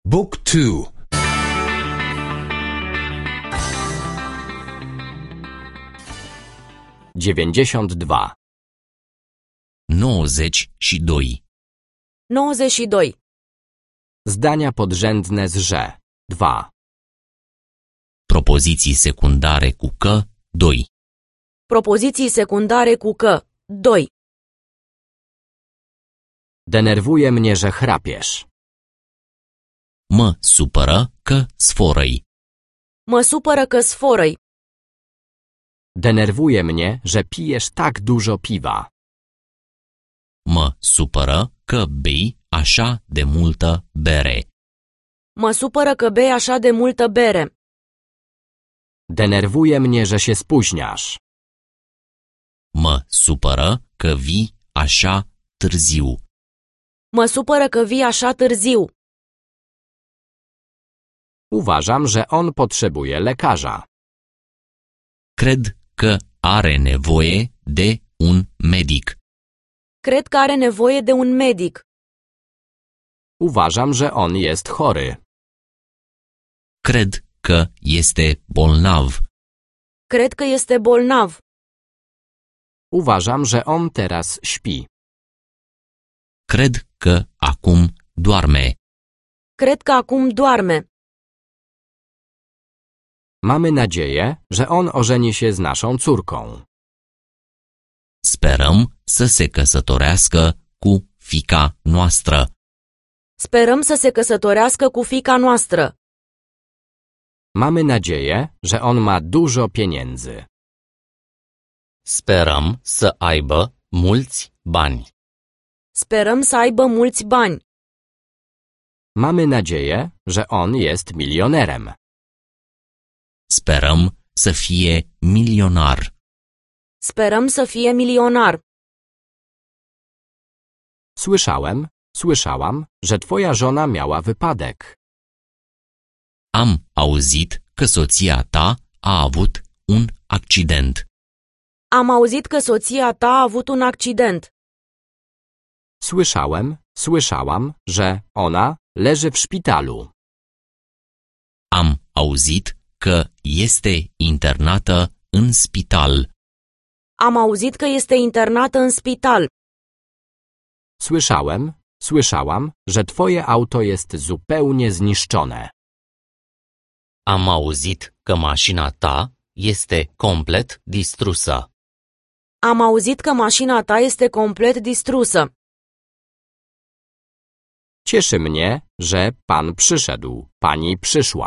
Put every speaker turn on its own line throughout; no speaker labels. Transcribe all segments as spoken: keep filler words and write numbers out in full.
Book two.
dziewięćdziesiąt dwa.
nouăzeci și doi.
nouăzeci și doi.
Zdania podrzędne z że. dwa.
Propoziții secundare cu că, doi.
Propoziții secundare cu că, doi.
Denerwuje mnie, że chrapiesz.
Mă supără că sforăi.
Mă supără că sforăi.
Denerwuje mnie, że pijesz tak dużo piwa.
Mă supără că bei așa de multă bere.
Mă supără că bei așa de multă bere.
Denerwuje mnie, że się spóźniasz.
Mă supără că vii așa târziu.
Mă supără că vii așa târziu.
Uważam, że on potrzebuje lekarza.
Cred că are nevoie de un medic.
Cred că are nevoie de un medic.
Uważam, że on jest chory.
Cred că este bolnav.
Cred că este bolnav.
Uważam, że on teraz śpi.
Cred că acum doarme.
Cred că acum doarme.
Mamy nadzieję, że on ożeni się z naszą córką.
Sperăm să se căsătorească cu fiica noastră.
Sperăm să se căsătorească cu fiica noastră.
Mamy nadzieję, że on ma dużo pieniędzy.
Sperăm să aibă mulți bani.
Sperăm să aibă mulți bani.
Mamy nadzieję, że on jest milionerem.
Sperăm să fie milionar.
Sperăm să fie milionar.
Słyszałem, słyszałam, że twoja żona miała wypadek.
Am auzit că soția ta a avut un accident.
Am auzit că soția ta a avut un accident.
Słyszałem, słyszałam, że ona leży w szpitalu.
Am auzit că este internată în spital.
Am auzit că este internată în spital.
Słyszałem, słyszałam, że twoje auto jest zupełnie zniszczone.
Am auzit că mașina ta este complet distrusă.
Am auzit că mașina ta este complet distrusă.
Cieszy mnie, że pan przyszedł, pani przyszła.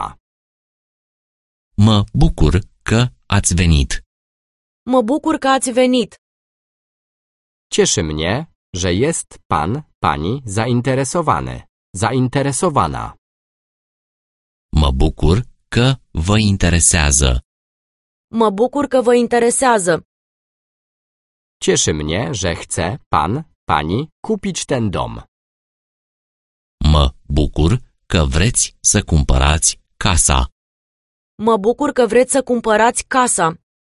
Mă bucur că ați venit.
Mă bucur că ați venit.
Cieszy mnie, że jest pan, pani zainteresowany, zainteresowana.
Mă bucur că vă interesează.
Mă bucur că vă interesează.
Cieszy mnie, że chce pan, pani kupić ten dom.
Mă bucur că vreți să cumpărați casa.
Mă bucur că vreți să cumpărați casa.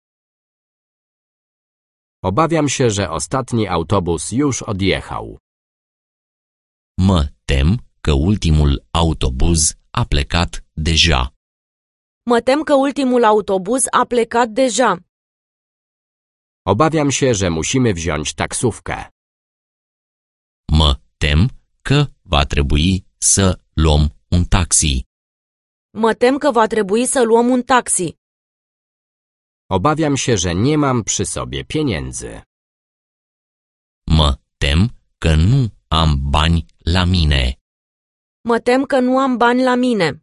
Obawiam się, że ostatni autobus już odjechał.
Mă tem că ultimul autobuz a plecat deja.
Mă tem că ultimul autobuz a plecat deja.
Obawiam się, że musimy wziąć taksówkę.
Mă tem că va trebui să luăm un taxi.
Mă tem că va trebui să luăm un taxi.
Obawiam się, że nie mam przy sobie pieniędzy.
Mă tem că nu am bani la mine.
Mă tem că nu am bani la mine.